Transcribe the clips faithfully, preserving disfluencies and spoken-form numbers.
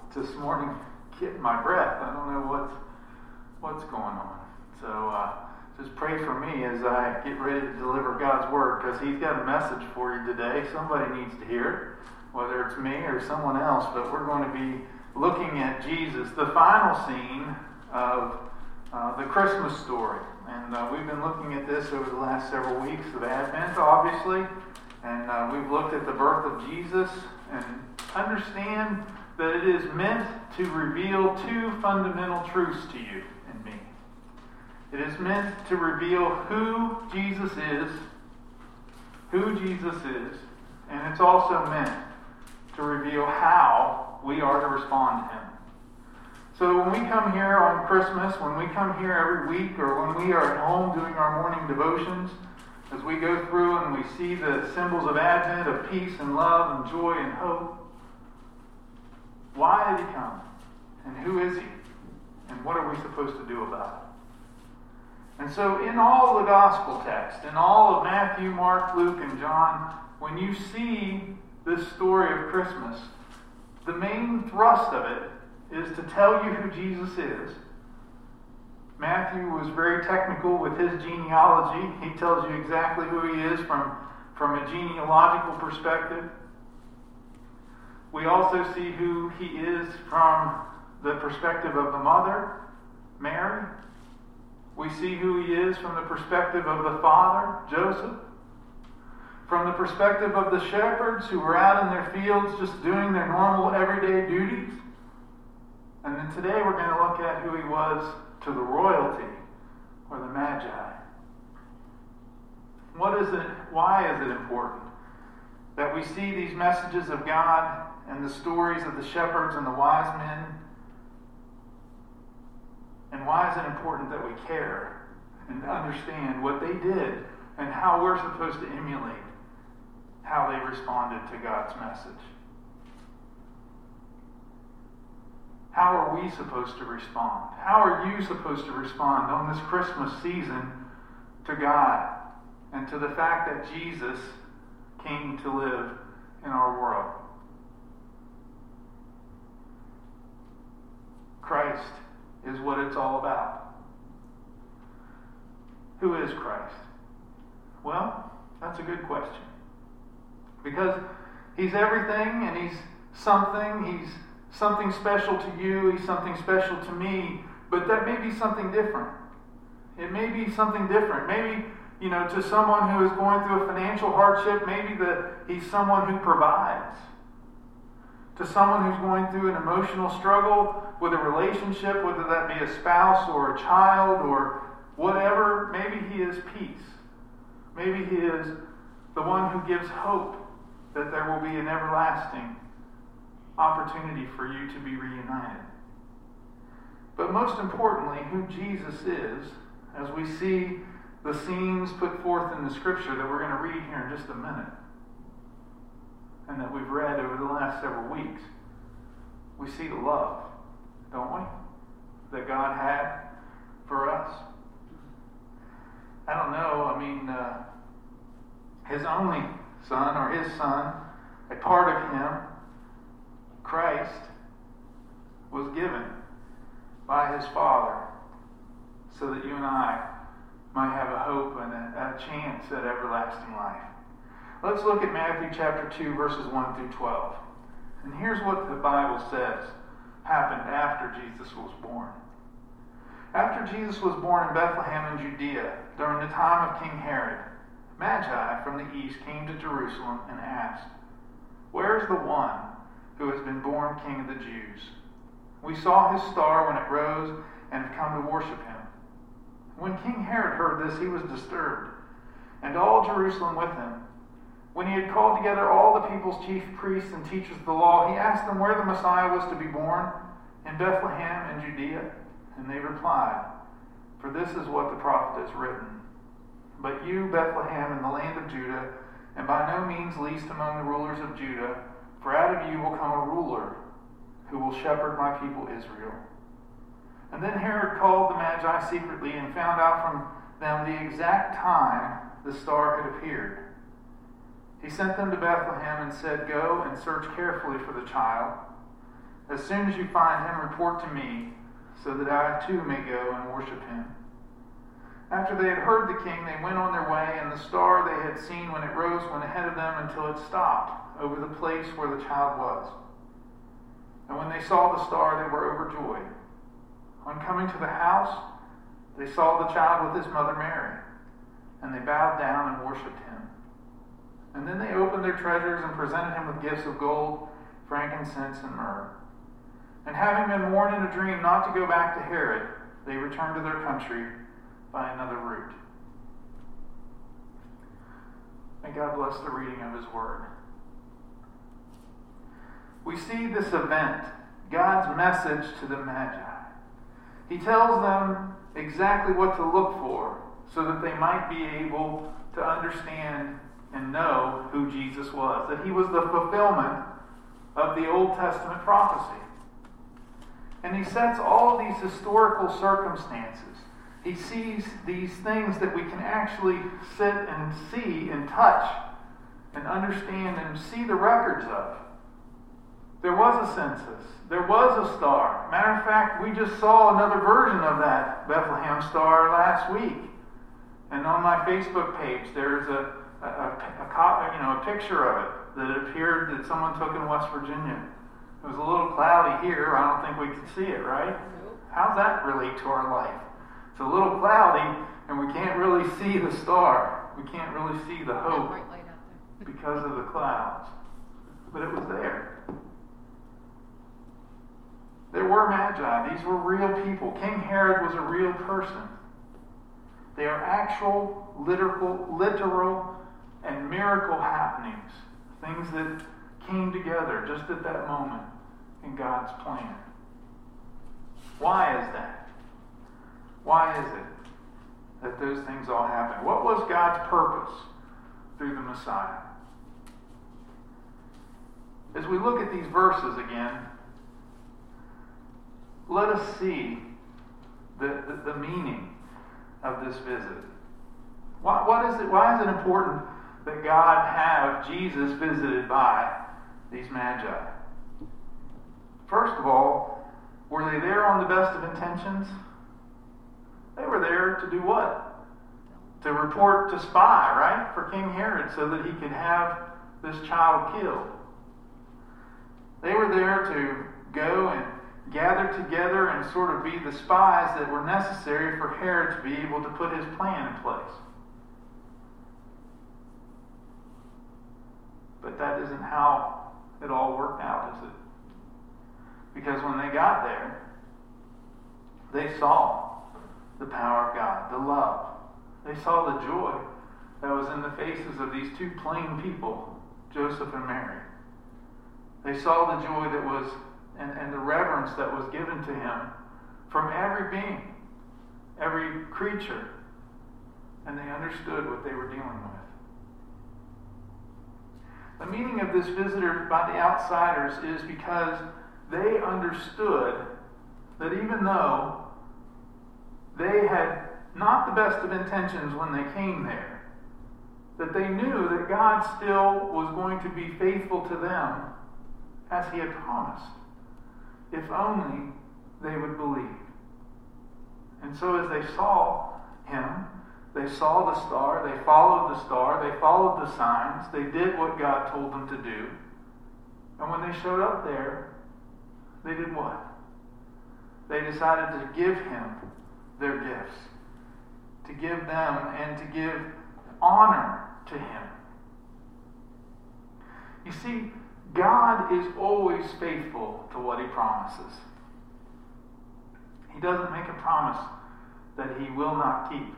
this morning getting my breath. I don't know what's, what's going on. So uh, just pray for me as I get ready to deliver God's Word, because He's got a message for you today. Somebody needs to hear it, whether it's me or someone else. But we're going to be looking at Jesus, the final scene of uh, the Christmas story. And uh, we've been looking at this over the last several weeks of Advent, obviously. And uh, we've looked at the birth of Jesus and understand that it is meant to reveal two fundamental truths to you and me. It is meant to reveal who Jesus is, who Jesus is, and it's also meant to reveal how we are to respond to Him. So when we come here on Christmas, when we come here every week, or when we are at home doing our morning devotions, as we go through and we see the symbols of Advent, of peace and love and joy and hope, why did He come? And who is He? And what are we supposed to do about it? And so in all the gospel text, in all of Matthew, Mark, Luke, and John, when you see this story of Christmas, the main thrust of it is to tell you who Jesus is. Matthew was very technical with his genealogy. He tells you exactly who he is from, from a genealogical perspective. We also see who he is from the perspective of the mother, Mary. We see who he is from the perspective of the father, Joseph. From the perspective of the shepherds who were out in their fields just doing their normal everyday duties. And then today we're going to look at who he was to the royalty, or the Magi. What is it? Why is it important that we see these messages of God and the stories of the shepherds and the wise men? And why is it important that we care and understand what they did and how we're supposed to emulate how they responded to God's message? How are we supposed to respond? How are you supposed to respond on this Christmas season to God and to the fact that Jesus came to live in our world? Christ is what it's all about. Who is Christ? Well, that's a good question. Because He's everything and He's something. He's something special to you, He's something special to me, but that may be something different. It may be something different. Maybe, you know, to someone who is going through a financial hardship, maybe that He's someone who provides. To someone who's going through an emotional struggle with a relationship, whether that be a spouse or a child or whatever, maybe He is peace. Maybe He is the one who gives hope that there will be an everlasting opportunity for you to be reunited. But most importantly, who Jesus is, as we see the scenes put forth in the Scripture that we're going to read here in just a minute, and that we've read over the last several weeks, we see the love, don't we, that God had for us. I don't know, I mean, uh, His only Son, or His Son, a part of Him, Christ, was given by His Father so that you and I might have a hope and a, a chance at everlasting life. Let's look at Matthew chapter two, verses one through twelve. And here's what the Bible says happened after Jesus was born. After Jesus was born in Bethlehem in Judea, during the time of King Herod, Magi from the east came to Jerusalem and asked, "Where is the one who has been born King of the Jews? We saw his star when it rose and have come to worship him." When King Herod heard this, he was disturbed, and all Jerusalem with him. When he had called together all the people's chief priests and teachers of the law, he asked them where the Messiah was to be born. "In Bethlehem in Judea." And they replied, "For this is what the prophet has written. But you, Bethlehem, in the land of Judah, and by no means least among the rulers of Judah, for out of you will come a ruler who will shepherd my people Israel." And then Herod called the Magi secretly and found out from them the exact time the star had appeared. He sent them to Bethlehem and said, "Go and search carefully for the child. As soon as you find him, report to me, so that I too may go and worship him." After they had heard the king, they went on their way, and the star they had seen when it rose went ahead of them until it stopped over the place where the child was. And when they saw the star, they were overjoyed. On coming to the house, they saw the child with his mother Mary, and they bowed down and worshipped him. And then they opened their treasures and presented him with gifts of gold, frankincense, and myrrh. And having been warned in a dream not to go back to Herod, they returned to their country by another route. May God bless the reading of his word. We see this event, God's message to the Magi. He tells them exactly what to look for so that they might be able to understand and know who Jesus was, that he was the fulfillment of the Old Testament prophecy. And he sets all of these historical circumstances. He sees these things that we can actually sit and see and touch and understand and see the records of. There was a census. There was a star. Matter of fact, we just saw another version of that Bethlehem star last week. And on my Facebook page, there's a, a, a, a, you know, a picture of it that appeared that someone took in West Virginia. It was a little cloudy here. I don't think we could see it, right? How's that relate to our life? It's a little cloudy, and we can't really see the star. We can't really see the hope because of the clouds. But it was there. There were magi. These were real people. King Herod was a real person. They are actual, literal, literal, and miracle happenings. Things that came together just at that moment in God's plan. Why is that? Why is it that those things all happened? What was God's purpose through the Messiah? As we look at these verses again, let us see the, the, the meaning of this visit. Why, what is it, why is it important that God have Jesus visited by these magi? First of all, were they there on the best of intentions? They were there to do what? To report, to spy, right? For King Herod, so that he could have this child killed. They were there to go and gather together and sort of be the spies that were necessary for Herod to be able to put his plan in place. But that isn't how it all worked out, is it? Because when they got there, they saw the power of God, the love. They saw the joy that was in the faces of these two plain people, Joseph and Mary. They saw the joy that was And, and the reverence that was given to him from every being, every creature. And they understood what they were dealing with. The meaning of this visitor by the outsiders is because they understood that even though they had not the best of intentions when they came there, that they knew that God still was going to be faithful to them as he had promised, if only they would believe. And so as they saw him, they saw the star, they followed the star, they followed the signs, they did what God told them to do. And when they showed up there, they did what? They decided to give him their gifts, to give them and to give honor to him. You see, God is always faithful to what he promises. He doesn't make a promise that he will not keep.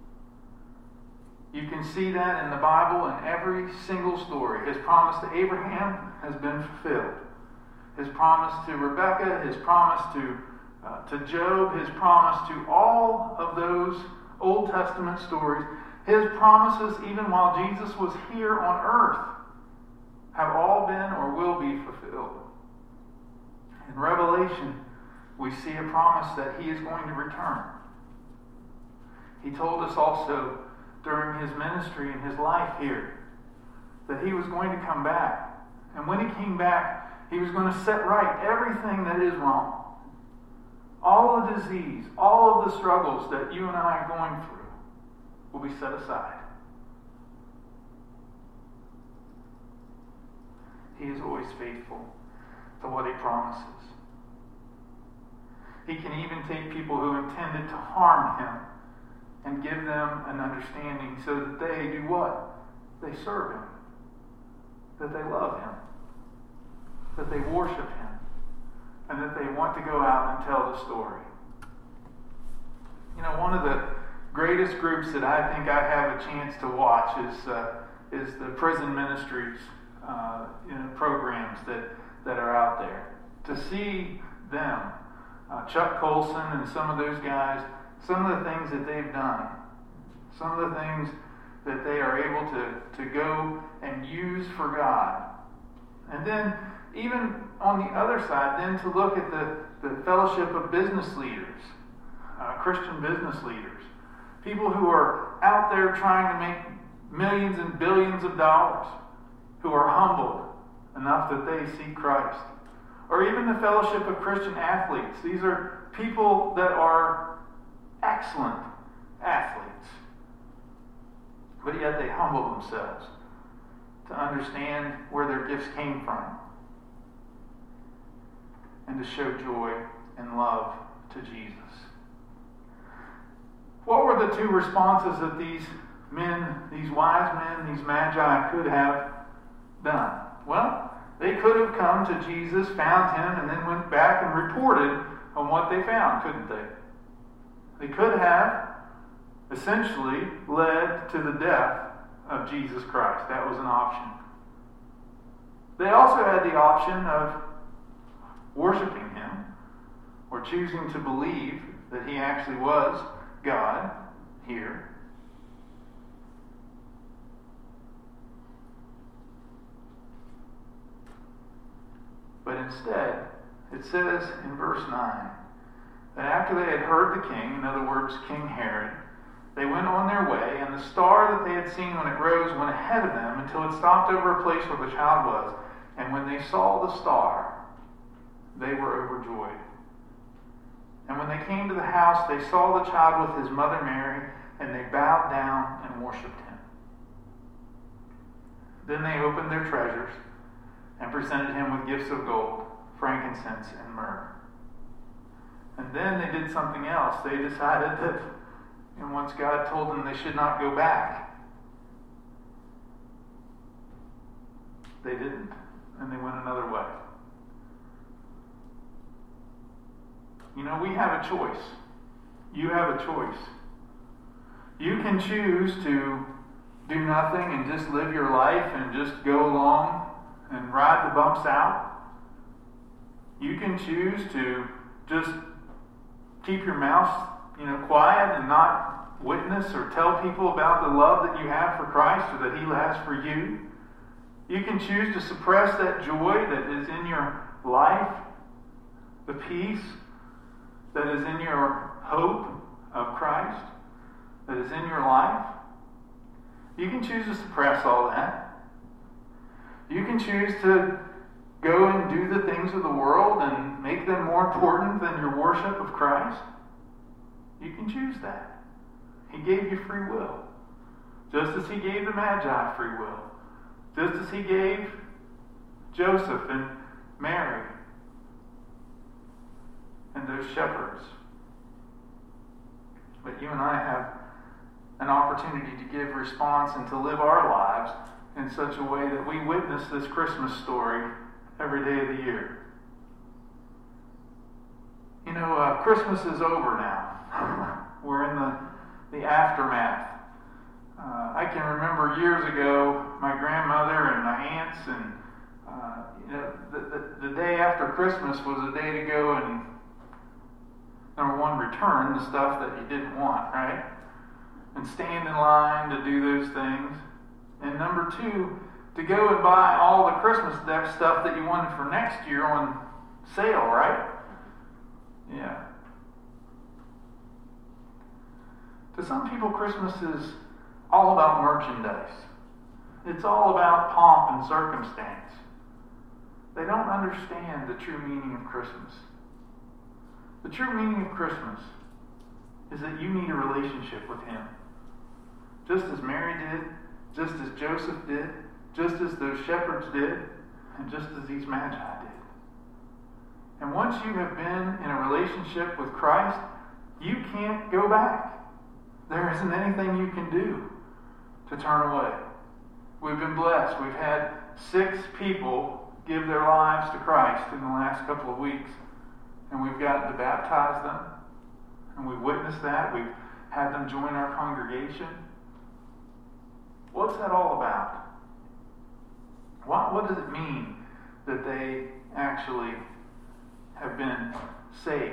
You can see that in the Bible in every single story. His promise to Abraham has been fulfilled. His promise to Rebekah, his promise to, uh, to Job, his promise to all of those Old Testament stories, his promises even while Jesus was here on earth have all been or will be fulfilled. In Revelation, we see a promise that he is going to return. He told us also during his ministry and his life here that he was going to come back. And when he came back, He was going to set right everything that is wrong. All the disease, all of the struggles that you and I are going through will be set aside. He is always faithful to what he promises. He can even take people who intended to harm him and give them an understanding so that they do what? They serve him. That they love him. That they worship him. And that they want to go out and tell the story. You know, one of the greatest groups that I think I have a chance to watch is uh, is the prison ministries uh, you know, programs that, that are out there. To see them, uh, Chuck Colson and some of those guys, some of the things that they've done, some of the things that they are able to, to go and use for God. And then, even on the other side, then to look at the, the fellowship of business leaders, uh, Christian business leaders, people who are out there trying to make millions and billions of dollars, who are humbled enough that they see Christ. Or even the fellowship of Christian athletes. These are people that are excellent athletes, but yet they humble themselves to understand where their gifts came from and to show joy and love to Jesus. What were the two responses that these men, these wise men, these magi could have done? Well, they could have come to Jesus, found him, and then went back and reported on what they found, couldn't they? They could have essentially led to the death of Jesus Christ. That was an option. They also had the option of worshiping him or choosing to believe that he actually was God here. But instead, it says in verse nine that after they had heard the king, in other words, King Herod, they went on their way, and the star that they had seen when it rose went ahead of them until it stopped over a place where the child was. And when they saw the star, they were overjoyed. And when they came to the house, they saw the child with his mother Mary, and they bowed down and worshipped him. Then they opened their treasures and presented him with gifts of gold, frankincense, and myrrh. And then they did something else. They decided that, and once God told them they should not go back, they didn't, and they went another way. You know, we have a choice. You have a choice. You can choose to do nothing and just live your life and just go along and ride the bumps out. You can choose to just keep your mouth, you know, quiet and not witness or tell people about the love that you have for Christ or that he has for you. You can choose to suppress that joy that is in your life, the peace that is in your hope of Christ, that is in your life. You can choose to suppress all that. You can choose to go and do the things of the world and make them more important than your worship of Christ. You can choose that. He gave you free will. Just as he gave the Magi free will. Just as he gave Joseph and Mary and those shepherds. But you and I have an opportunity to give response and to live our lives in such a way that we witness this Christmas story every day of the year. You know, uh, Christmas is over now. We're in the, the aftermath. Uh, I can remember years ago, my grandmother and my aunts, and uh, you know, the, the, the day after Christmas was a day to go and, number one, return the stuff that you didn't want, right? And stand in line to do those things. And number two, to go and buy all the Christmas stuff that you wanted for next year on sale, right? Yeah. To some people, Christmas is all about merchandise. It's all about pomp and circumstance. they don't understand the true meaning of Christmas. The true meaning of Christmas is that you need a relationship with Him. Just as Mary did, just as Joseph did, just as those shepherds did, and just as these magi did. And once you have been in a relationship with Christ, you can't go back. There isn't anything you can do to turn away. We've been blessed. We've had six people give their lives to Christ in the last couple of weeks. And we've gotten to baptize them. And we've witnessed that. We've had them join our congregation. What's that all about? What, what does it mean that they actually have been saved?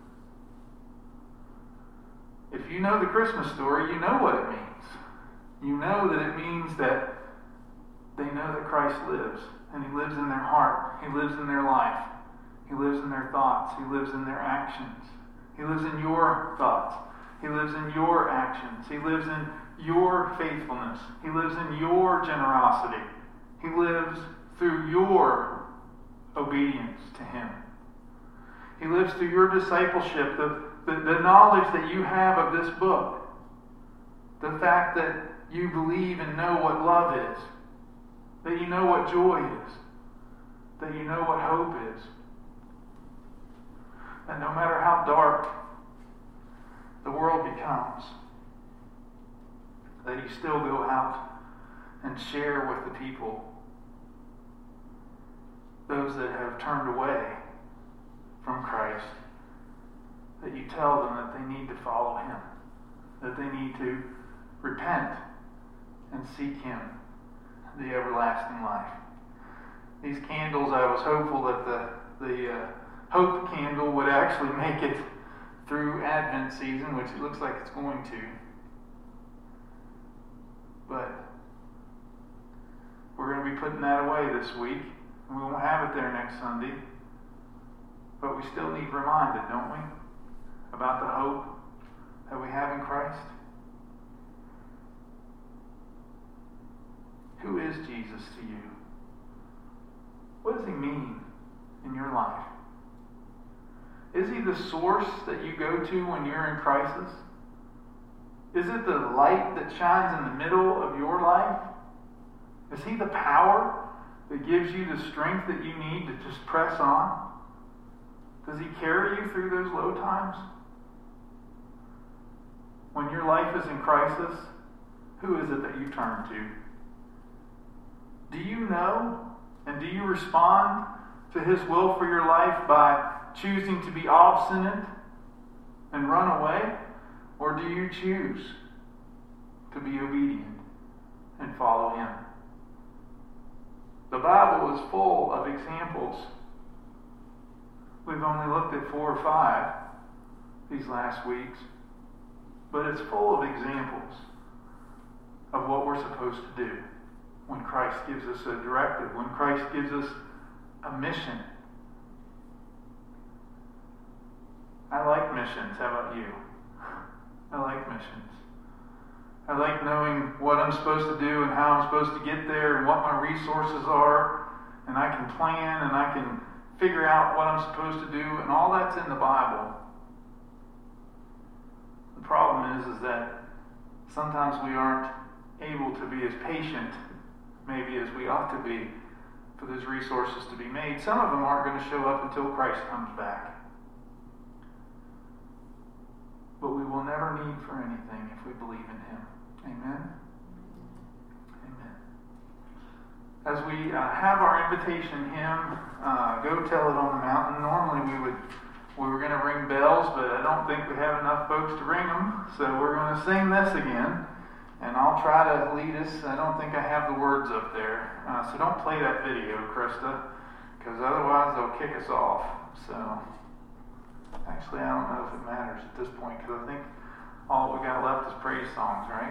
If you know the Christmas story, you know what it means. You know that it means that they know that Christ lives, and He lives in their heart. He lives in their life. He lives in their thoughts. He lives in their actions. He lives in your thoughts. He lives in your actions. He lives in your faithfulness. He lives in your generosity. He lives through your obedience to Him. He lives through your discipleship, the, the, the knowledge that you have of this book, the fact that you believe and know what love is, that you know what joy is, that you know what hope is, that no matter how dark the world becomes, that you still go out and share with the people, those that have turned away from Christ, that you tell them that they need to follow Him, that they need to repent and seek Him, the everlasting life. These candles, I was hopeful that the, the uh, hope candle would actually make it through Advent season, which it looks like it's going to. But we're going to be putting that away this week, and we won't have it there next Sunday. But we still need reminded, don't we, about the hope that we have in Christ? Who is Jesus to you? What does He mean in your life? Is He the source that you go to when you're in crisis? Is it the light that shines in the middle of your life? Is He the power that gives you the strength that you need to just press on? Does He carry you through those low times? When your life is in crisis, who is it that you turn to? Do you know and do you respond to His will for your life by choosing to be obstinate and run away? Or do you choose to be obedient and follow Him? The Bible is full of examples. We've only looked at four or five these last weeks, but it's full of examples of what we're supposed to do when Christ gives us a directive, when Christ gives us a mission. I like missions. How about you? I like missions. I like knowing what I'm supposed to do and how I'm supposed to get there and what my resources are, and I can plan and I can figure out what I'm supposed to do, and all that's in the Bible. The problem is, is that sometimes we aren't able to be as patient maybe as we ought to be for those resources to be made. Some of them aren't going to show up until Christ comes back. But we will never need for anything if we believe in Him. Amen? Amen. As we uh, have our invitation hymn, uh, Go Tell It on the Mountain, normally we would we were going to ring bells, but I don't think we have enough folks to ring them, so we're going to sing this again. And I'll try to lead us. I don't think I have the words up there. Uh, so don't play that video, Krista, because otherwise they'll kick us off. So, actually, I don't know if it matters at this point, because I think all we got left is praise songs, right?